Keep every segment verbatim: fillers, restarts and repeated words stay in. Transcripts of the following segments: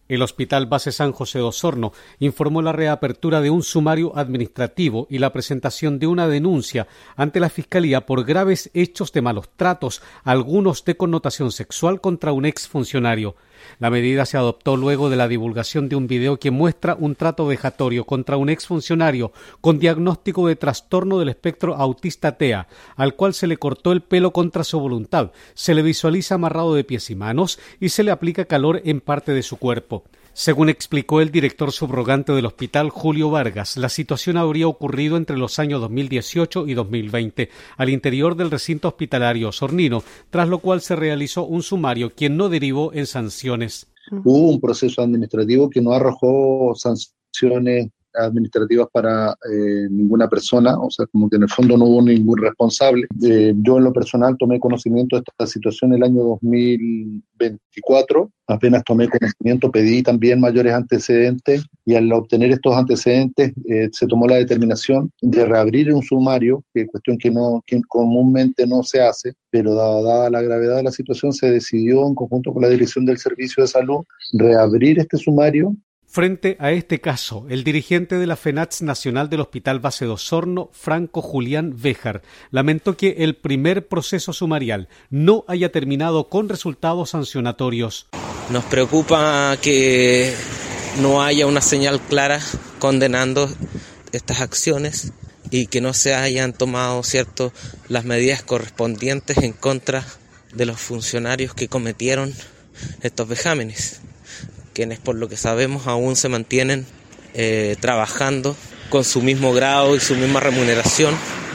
El Hospital Base San José de Osorno informó la reapertura de un sumario administrativo y la presentación de una denuncia ante la Fiscalía por graves hechos de malos tratos, algunos de connotación sexual contra un exfuncionario. La medida se adoptó luego de la divulgación de un video que muestra un trato vejatorio contra un exfuncionario con diagnóstico de trastorno del espectro autista T E A, al cual se le cortó el pelo contra su voluntad, se le visualiza amarrado de pies y manos y se le aplica calor en parte de su cuerpo. Según explicó el director subrogante del hospital, Julio Vargas, la situación habría ocurrido entre los años dos mil dieciocho y dos mil veinte al interior del recinto hospitalario osornino, tras lo cual se realizó un sumario que no derivó en sanciones. Hubo un proceso administrativo que no arrojó sanciones administrativas para eh, ninguna persona, o sea, como que en el fondo no hubo ningún responsable. Eh, yo en lo personal tomé conocimiento de esta situación el año dos mil veinticuatro, apenas tomé conocimiento, pedí también mayores antecedentes y al obtener estos antecedentes eh, se tomó la determinación de reabrir un sumario, que cuestión que, no, que comúnmente no se hace, pero dada, dada la gravedad de la situación se decidió en conjunto con la Dirección del Servicio de Salud reabrir este sumario. Frente a este caso, el dirigente de la FENATS Nacional del Hospital Base de Osorno, Franco Julián Béjar, lamentó que el primer proceso sumarial no haya terminado con resultados sancionatorios. Nos preocupa que no haya una señal clara condenando estas acciones y que no se hayan tomado, cierto, las medidas correspondientes en contra de los funcionarios que cometieron estos vejámenes, quienes por lo que sabemos aún se mantienen eh, trabajando con su mismo grado y su misma remuneración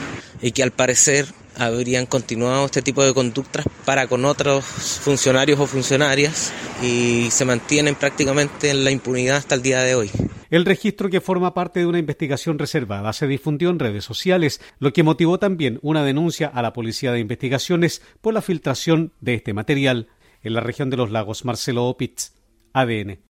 y que al parecer habrían continuado este tipo de conductas para con otros funcionarios o funcionarias y se mantienen prácticamente en la impunidad hasta el día de hoy. El registro, que forma parte de una investigación reservada, se difundió en redes sociales, lo que motivó también una denuncia a la Policía de Investigaciones por la filtración de este material. En la región de los lagos, Marcelo Opitz, A D N.